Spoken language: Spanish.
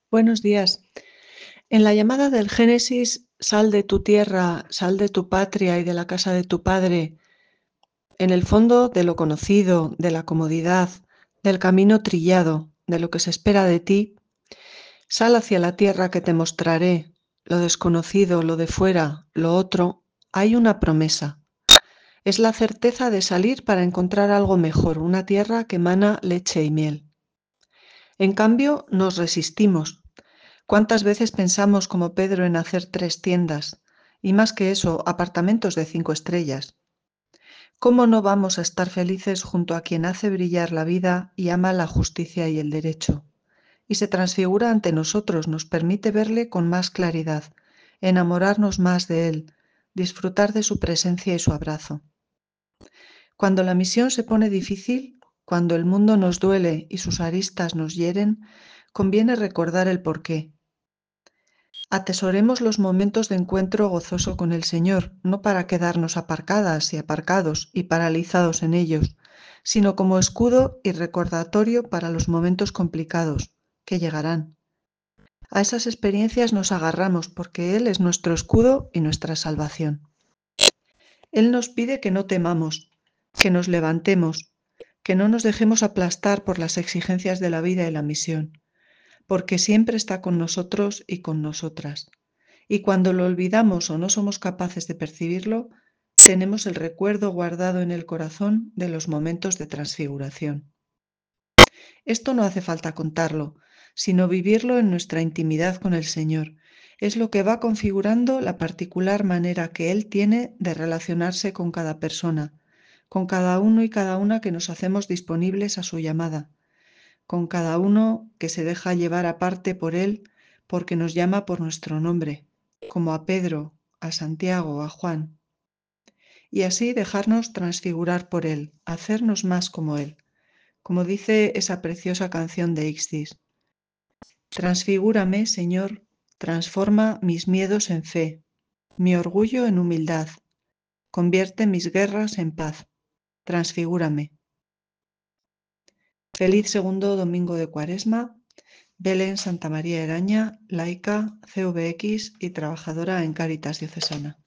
Buenos días. En la llamada del Génesis, sal de tu tierra, sal de tu patria y de la casa de tu padre, en el fondo de lo conocido, de la comodidad, del camino trillado, de lo que se espera de ti, sal hacia la tierra que te mostraré, lo desconocido, lo de fuera, lo otro, hay una promesa. Es la certeza de salir para encontrar algo mejor, una tierra que emana leche y miel. En cambio, nos resistimos. ¿Cuántas veces pensamos como Pedro en hacer 3 tiendas? Y más que eso, apartamentos de 5 estrellas. ¿Cómo no vamos a estar felices junto a quien hace brillar la vida y ama la justicia y el derecho? Y se transfigura ante nosotros, nos permite verle con más claridad, enamorarnos más de él, disfrutar de su presencia y su abrazo. Cuando la misión se pone difícil, cuando el mundo nos duele y sus aristas nos hieren, conviene recordar el porqué. Atesoremos los momentos de encuentro gozoso con el Señor, no para quedarnos aparcadas y aparcados y paralizados en ellos, sino como escudo y recordatorio para los momentos complicados, que llegarán. A esas experiencias nos agarramos porque Él es nuestro escudo y nuestra salvación. Él nos pide que no temamos, que nos levantemos, que no nos dejemos aplastar por las exigencias de la vida y la misión, porque siempre está con nosotros y con nosotras. Y cuando lo olvidamos o no somos capaces de percibirlo, tenemos el recuerdo guardado en el corazón de los momentos de transfiguración. Esto no hace falta contarlo, sino vivirlo en nuestra intimidad con el Señor. Es lo que va configurando la particular manera que Él tiene de relacionarse con cada persona, con cada uno y cada una que nos hacemos disponibles a su llamada, con cada uno que se deja llevar aparte por Él porque nos llama por nuestro nombre, como a Pedro, a Santiago, a Juan, y así dejarnos transfigurar por Él, hacernos más como Él, como dice esa preciosa canción de Ixtis. Transfigúrame, Señor, transforma mis miedos en fe, mi orgullo en humildad, convierte mis guerras en paz, transfigúrame. Feliz segundo domingo de Cuaresma. Belén Santa María Eraña, laica, CVX y trabajadora en Cáritas Diocesana.